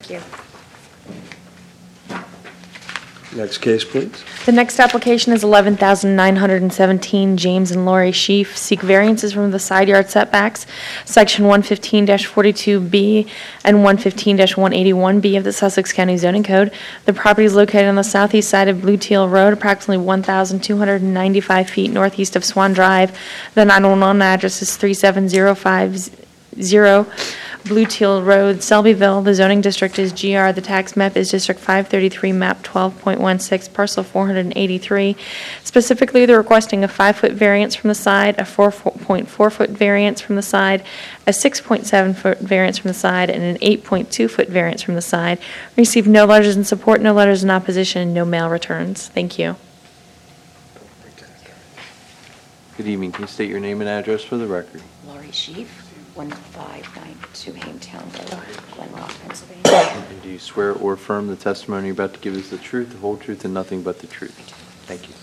Thank you. Next case, please. The next application is 11,917 James and Lori Sheaf. Seek variances from the side yard setbacks, Section 115-42B and 115-181B of the Sussex County Zoning Code. The property is located on the southeast side of Blue Teal Road, approximately 1,295 feet northeast of Swan Drive. The 911 address is 37050 Blue Teal Road, Selbyville. The zoning district is GR. The tax map is District 533, map 12.16, parcel 483. Specifically, they're requesting a 5-foot variance from the side, a 4.4-foot variance from the side, a 6.7-foot variance from the side, and an 8.2-foot variance from the side. Received no letters in support, no letters in opposition, and no mail returns. Thank you. Good evening. Can you state your name and address for the record? Lori Sheaf, 1592 Hametown Road, Glen Rock, Pennsylvania. And do you swear or affirm the testimony you're about to give is the truth, the whole truth, and nothing but the truth? Thank you.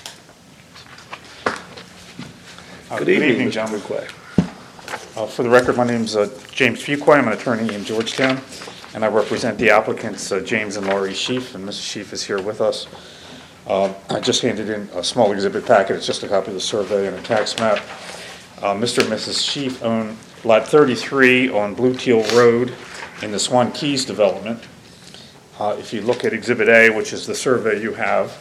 Good Good evening, evening, Mr. gentlemen. Fuquay. For the record, my name's James Fuquay. I'm an attorney in Georgetown, and I represent the applicants, James and Laurie Sheaf, and Mrs. Sheaf is here with us. I just handed in a small exhibit packet. It's just a copy of the survey and a tax map. Mr. and Mrs. Sheaf own Lot 33 on Blue Teal Road in the Swan Keys development. If you look at Exhibit A, which is the survey you have,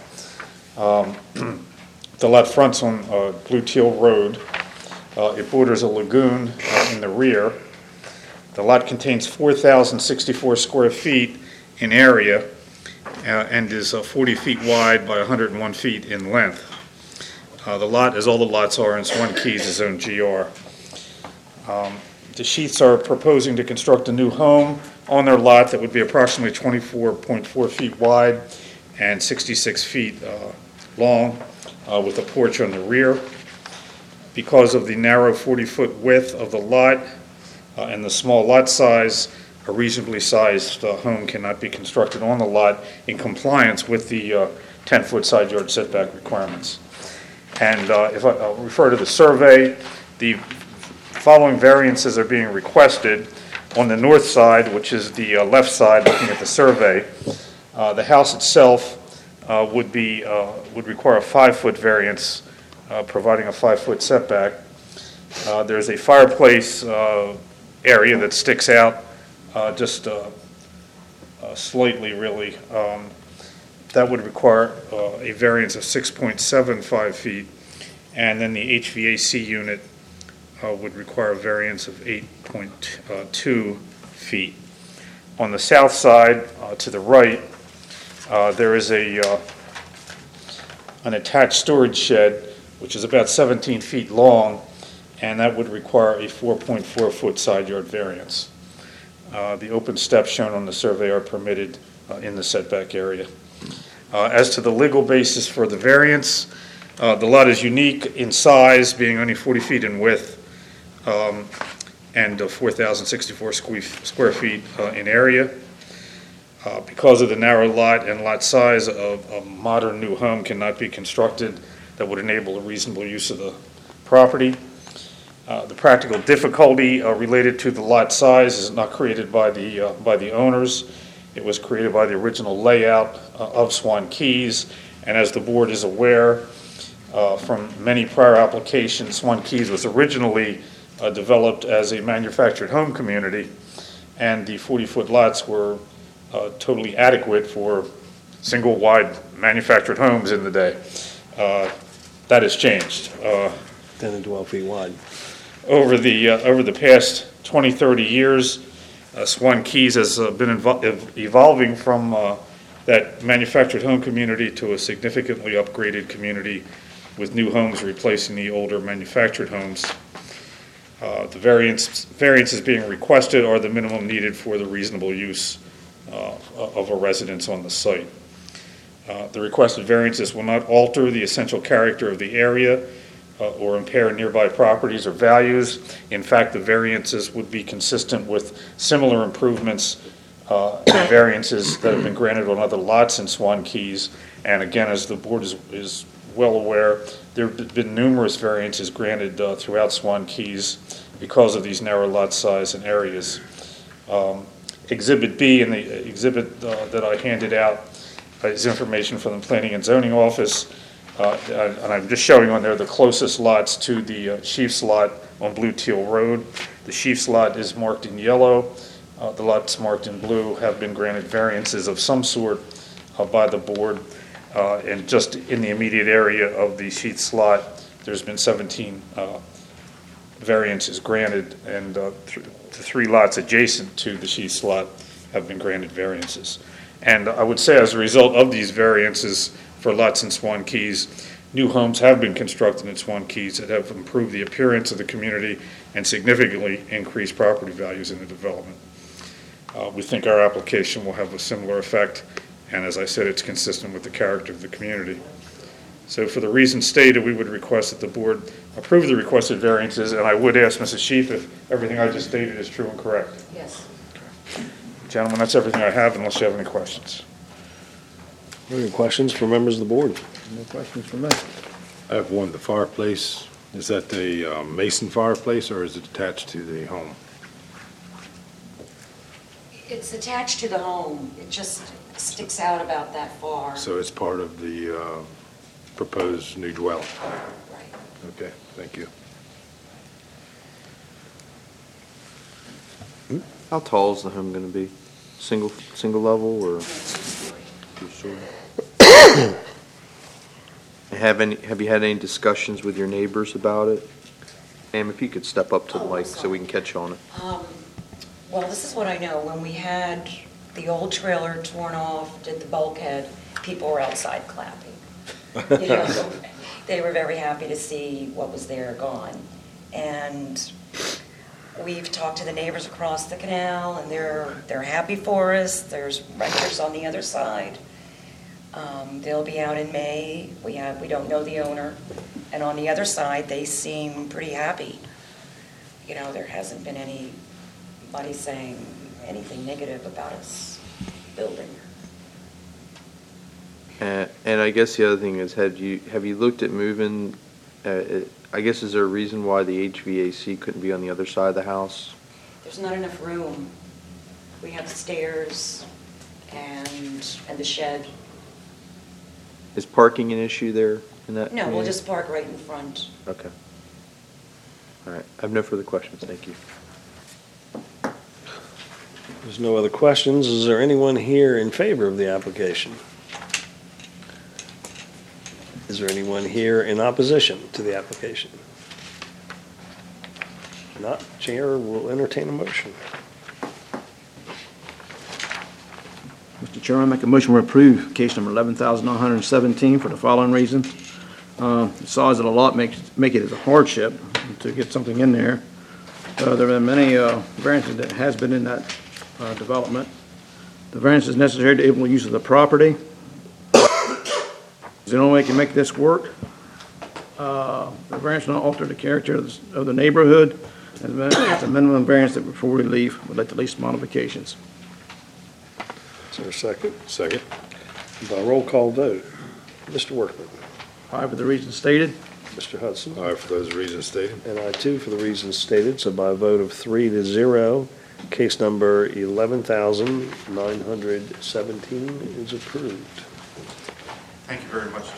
the lot fronts on Blue Teal Road. It borders a lagoon in the rear. The lot contains 4,064 square feet in area and is 40 feet wide by 101 feet in length. The lot, as all the lots are in Swan Keys, is owned GR. The Sheaths are proposing to construct a new home on their lot that would be approximately 24.4 feet wide and 66 feet long, with a porch on the rear. Because of the narrow 40-foot width of the lot and the small lot size, a reasonably sized home cannot be constructed on the lot in compliance with the 10-foot side yard setback requirements. And if I'll refer to the survey, the following variances are being requested. On the north side, which is the left side looking at the survey, the house itself would require a 5-foot variance, providing a 5-foot setback. There's a fireplace area that sticks out just slightly, really. That would require a variance of 6.75 feet, and then the HVAC unit would require a variance of 8.2 feet. On the south side, to the right, there is an attached storage shed, which is about 17 feet long, and that would require a 4.4-foot side yard variance. The open steps shown on the survey are permitted in the setback area. As to the legal basis for the variance, the lot is unique in size, being only 40 feet in width and 4,064 square feet in area. Because of the narrow lot and lot size, a modern new home cannot be constructed that would enable a reasonable use of the property. The practical difficulty related to the lot size is not created by the owners. It was created by the original layout of Swan Keys, and as the board is aware from many prior applications, Swan Keys was originally developed as a manufactured home community, and the 40-foot lots were totally adequate for single-wide manufactured homes in the day. That has changed. 10 and 12 feet wide. Over the past 20, 30 years, Swan Keys has been evolving from that manufactured home community to a significantly upgraded community with new homes replacing the older manufactured homes. The variances being requested are the minimum needed for the reasonable use of a residence on the site. The requested variances will not alter the essential character of the area or impair nearby properties or values. In fact, the variances would be consistent with similar improvements and variances that have been granted on other lots in Swan Keys. And again, as the board is well aware, there have been numerous variances granted throughout Swan Keys because of these narrow lot size and areas. Exhibit B in the exhibit that I handed out is information from the Planning and Zoning Office. And I'm just showing on there the closest lots to the Chief's Lot on Blue Teal Road. The Chief's Lot is marked in yellow. The lots marked in blue have been granted variances of some sort by the board. And just in the immediate area of the Chief's Lot, there's been 17 variances granted, and the 3 lots adjacent to the Chief's Lot have been granted variances. And I would say as a result of these variances for lots in Swan Keys, new homes have been constructed in Swan Keys that have improved the appearance of the community and significantly increased property values in the development. We think our application will have a similar effect, and as I said, it's consistent with the character of the community. So for the reasons stated, we would request that the board approve the requested variances, and I would ask Mrs. Sheep if everything I just stated is true and correct. Yes. Gentlemen, that's everything I have, unless you have any questions. Any questions for members of the board? No questions from me. I have one, the fireplace. Is that the mason fireplace or is it attached to the home? It's attached to the home. It just sticks out about that far. So it's part of the proposed new dwelling? Right. Okay, thank you. How tall is the home going to be? Single level or? Two-story. Have you had any discussions with your neighbors about it? Ma'am, if you could step up to the mic so we can catch you on it. Well, this is what I know. When we had the old trailer torn off, did the bulkhead, people were outside clapping. You know, they were very happy to see what was there gone. And we've talked to the neighbors across the canal, and they're happy for us. There's renters on the other side. They'll be out in May. We don't know the owner. And on the other side, they seem pretty happy. You know, there hasn't been anybody saying anything negative about us building. And I guess the other thing is, have you looked at moving, I guess, is there a reason why the HVAC couldn't be on the other side of the house? There's not enough room. We have stairs and the shed. Is parking an issue there in that? No, we'll community? just park right in front. Okay. All right, I have no further questions, thank you. There's no other questions. Is there anyone here in favor of the application? Is there anyone here in opposition to the application? Not, Chair will entertain a motion. Mr. Chairman, I make a motion to approve case number 11,917 for the following reasons. The size of the lot make it as a hardship to get something in there. There have been many variances that has been in that development. The variance is necessary to enable use of the property. The only way we can make this work. The variance will not alter the character of the neighborhood. It's a minimum variance that before we leave, we'd like the least modifications. Is there a second? Second? By roll call vote. Mr. Workman. Aye, for the reasons stated. Mr. Hudson. All right, for those reasons stated. And I too, for the reasons stated. So by a vote of 3-0, case number 11,917 is approved. Thank you very much,